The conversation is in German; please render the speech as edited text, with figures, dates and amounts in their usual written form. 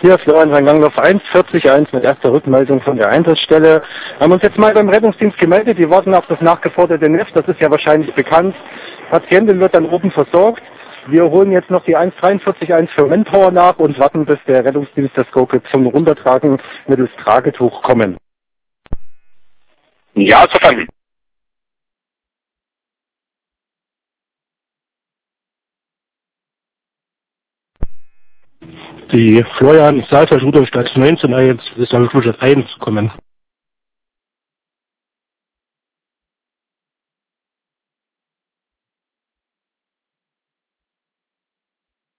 Hier Florian St. Gangloff 141 mit erster Rückmeldung von der Einsatzstelle. Haben uns jetzt mal beim Rettungsdienst gemeldet, die warten auf das nachgeforderte NIF, das ist ja wahrscheinlich bekannt. Patientin wird dann oben versorgt. Wir holen jetzt noch die 143.1 für Manpower nach und warten, bis der Rettungsdienst das Go zum Runtertragen mittels Tragetuch kommen. Ja, verstanden. Die Florian Saalfeld Rudolstadt 19 jetzt ist am Flugplatz 1 kommen.